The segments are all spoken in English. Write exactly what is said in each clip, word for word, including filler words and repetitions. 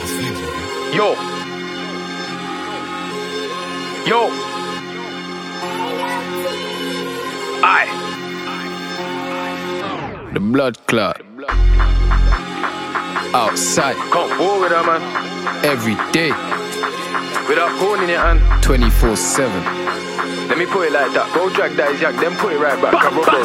Yo. Yo. Aye. The blood clot. Outside. Can't go with that, man. Every day. Without phone in your hand. twenty-four seven. Let me put it like that. Go drag that yak, then put it right back.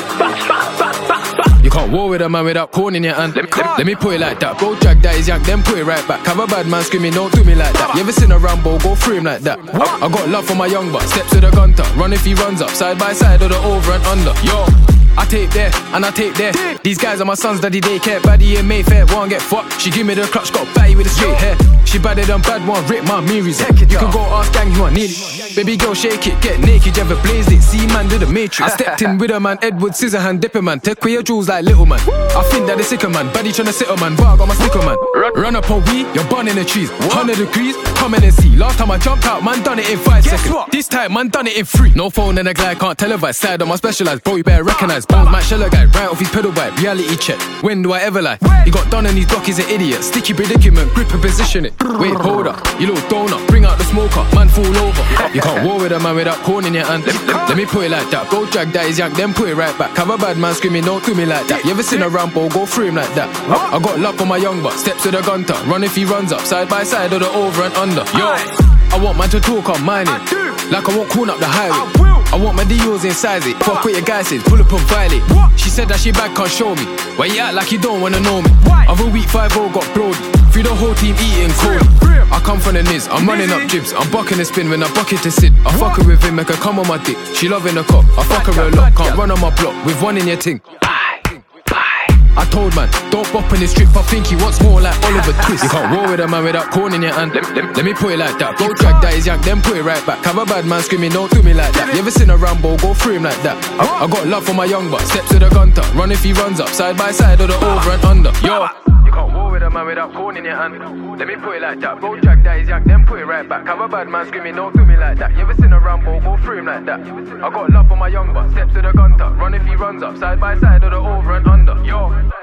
You can't war with a man without corn in your hand. Let me, let, me, let me put it like that. Go drag that yak, then put it right back. Have a bad man screaming, don't do me like that. You ever seen a Rambo go through him like that? I, I got love for my young buck. Steps to the gunter. Run if he runs up. Side by side or the over and under. Yo. I take there, and I take there. These guys are my sons, daddy daycare. Baddie in Mayfair, won't get fucked. She give me the clutch, got batty with a straight hair. She badder than bad one, rip my Miris. You can go ask gang, you want need it. Baby girl, shake it, get naked, you ever blazed it. See man, did the matrix. I stepped in with a man, Edward Scissorhand, dipper man. Take away your jewels like little man. I think that the sicker man, baddie tryna sit a man. Bar got my sticker man. Run up on weed, you're bun in the trees. Hundred degrees, come in and see. Last time I jumped out, man done it in five seconds. This time, man done it in three. No phone and a glide, can't televise. Side on my specialized, bro, you better recognize. Bones, man, sheller guy, right off his pedal bike. Reality check, when do I ever lie? He got done and his block is an idiot. Sticky predicament, grip and position it. Wait, hold up, you little donut. Bring out the smoker, man fall over. You can't war with a man without corn in your hand. Let, let, let me put it like that. Go drag that his yak, then put it right back. Have a bad man screaming, don't do me like that. You ever seen a Rambo go through him like that? I got love for my young buck. Steps to the gunter. Run if he runs up. Side by side or the over and under. Yo, I want man to talk on mining. Like I won't corn up the highway. I want my deals inside it. Fuck what your guy says, pull up and violate. She said that she bad can't show me. Why you act like you don't wanna know me? Other week five oh got Brody. Through the whole team eating cold. I come from the niz, I'm running up jibs. I'm bucking the spin when I bucket to sit. I fuck her with him, make her come on my dick. She loving the cop, I fuck her a lot. Can't run on my block with one in your ting. I told man, don't bop on the strip. I think he wants more like Oliver Twist. You can't war with a man without corn in your hand. Let, let, let me put it like that. Go drag that his yak, then put it right back. Have a bad man screaming, don't do me like that. You ever seen a Rambo go through him like that? I, I got love for my young buck. Steps to the gunter. Run if he runs up. Side by side or the over and under. Yo. You can't war with a man without corn in your hand. Let me put it like that. Go drag that his yak, then put it right back. Have a bad man screaming, don't do me like that. You ever seen a Rambo go through him like that? I got love for my young buck. Steps to the gunter. Run if he runs up. Side by side or the over and under. Yo.